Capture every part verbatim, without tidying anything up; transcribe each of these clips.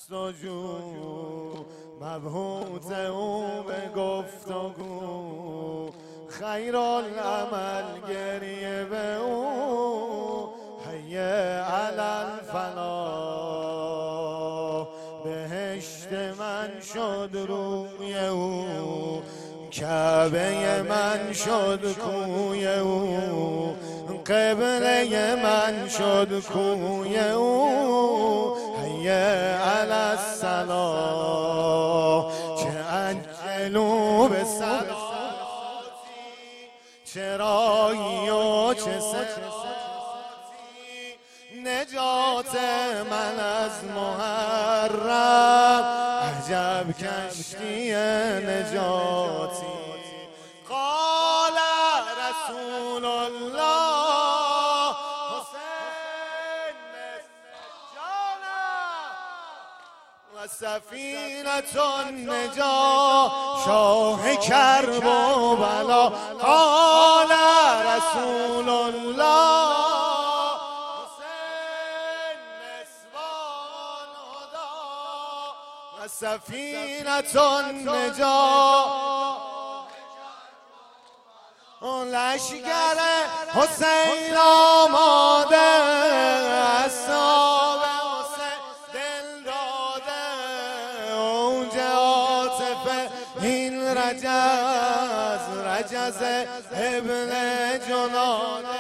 جستجو مبهوت او به گفتگو، خیرالعمل گریه به او، حی علی الفلاح. بهشت من شد روی او، کعبه من شد کوی او، قبله من شد کوی او، حی علی الصلاح. چه عجلو به صلواتی، چرایی و چه صراطی، نجات من از محرم، عجب کشتی نجاتی. قال رسول الله حسین جانم و سفینة النجا، شاه کرب و بلا. قال رسول الله حسین نسوان هدا و سفینة النجا. لشکر حسین آماده، اصحاب حسین دل داده، اوج عاطفه این رجز، رجز ابن جناده.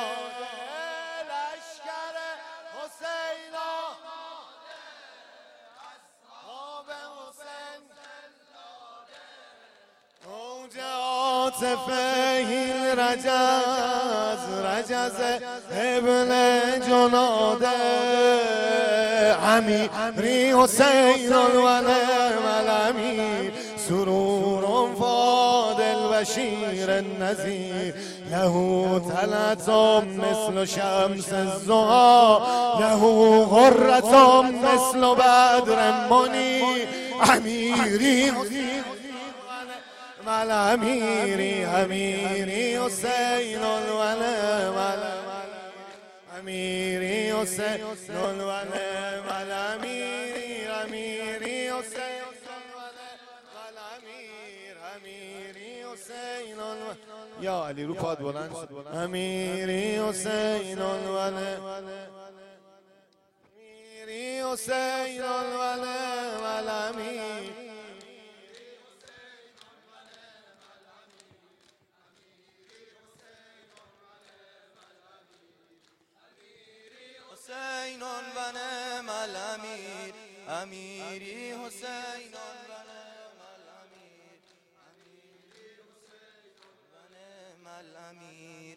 لشکر حسین آماده، اصحاب حسین دل داده، اوج عاطفه این رجز، رجز ابن جناده. امیری حسین ونعم الامیر، سرور فاضل البشیر النذیر، له طلعت مثل شمس الضحی، له غرة مثل بدر منیر. امیری مل امیری، امیری حسین ونعم امیری حسین ونعم الامیر، امیری حسین ونعم الامیر، امیری حسین. یا علی رو پاد بلند شد. امیری حسین ونعم امیری حسین ونعم الامیر. حسین ونعم الامیر، امیری حسین ونعم الامیر، امیری حسین ونعم الامیر.